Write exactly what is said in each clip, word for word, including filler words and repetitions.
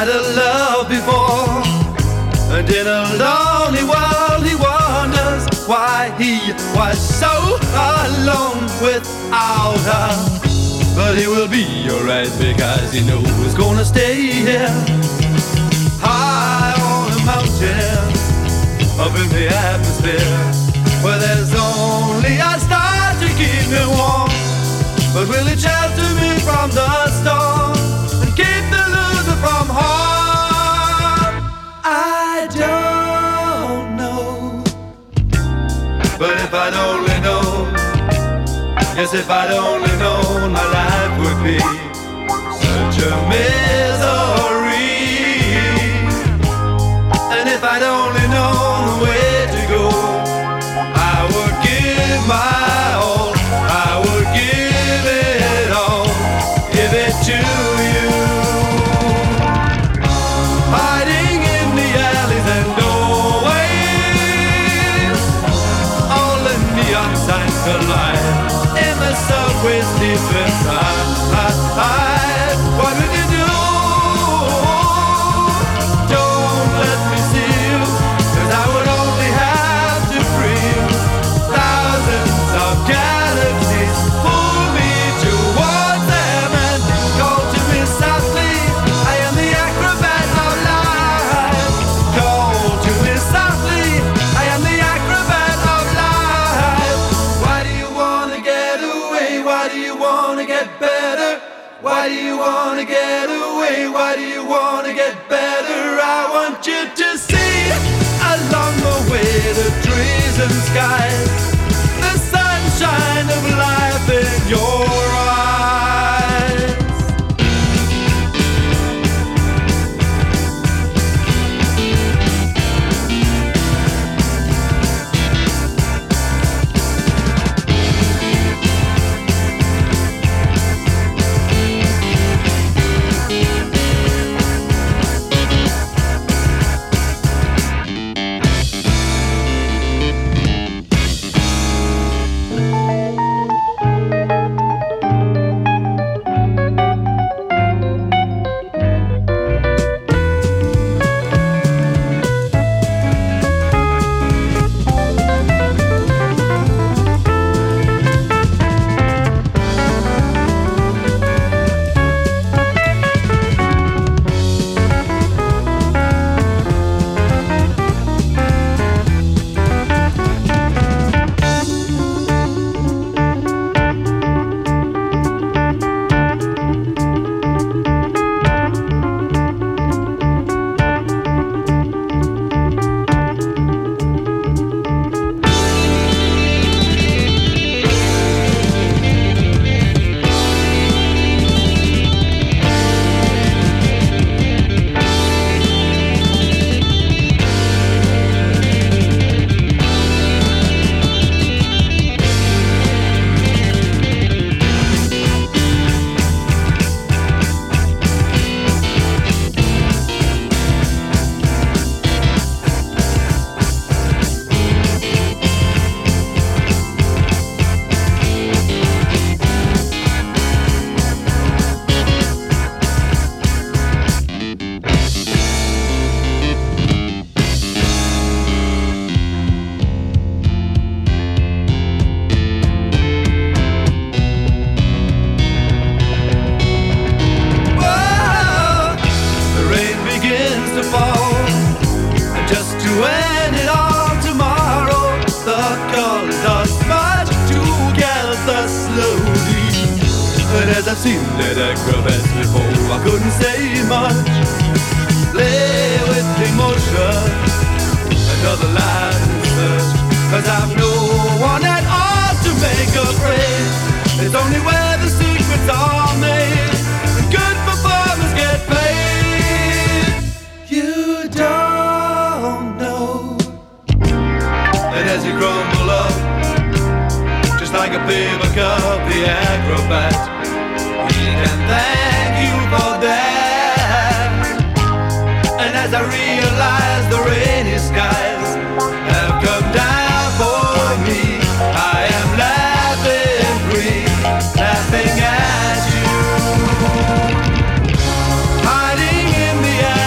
had a love before, and in a lonely world he wonders why he was so alone without her. But he will be alright because he knows he's gonna stay here, high on a mountain, up in the atmosphere, where there's only a star to keep me warm. But will it shelter me from the storm and keep the loser from harm? I don't know. But if I'd only known, yes, if I'd only known, my life would be such a misery. And if I'd only known the way to go, I would give my all, I would give it all, give it to you. Hiding in the alleys and doorways, all the neon signs collide in the subway's deep inside. What would you do? Don't let me see you, 'cause I would only have to free you. Thousands of galaxies pull me towards them and call to me softly, I am the acrobat of life. Call to me softly, I am the acrobat of life. Why do you wanna get away? Why do you wanna get better? Why do you wanna get away? Why do you wanna get better? I want you to see along the way the trees and skies, the sunshine of life in your eyes. As I've seen that acrobats before, I couldn't say much. Play with emotion, another line is search. 'Cause I've no one at all to make afraid. It's only where the secrets are made and good performers get paid. You don't know. And as you crumble up, just like a paper cup, the acrobat, and thank you for that. And as I realize the rainy skies have come down for me, I am laughing free, laughing at you. Hiding in the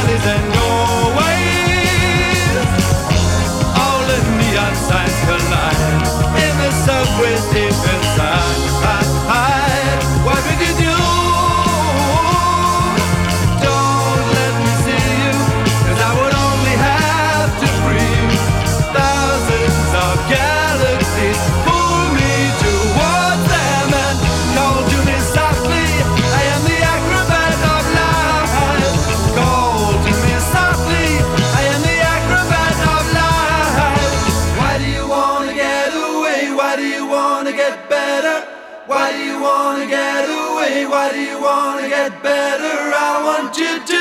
Why do you wanna get away? Why do you wanna get better? I want you to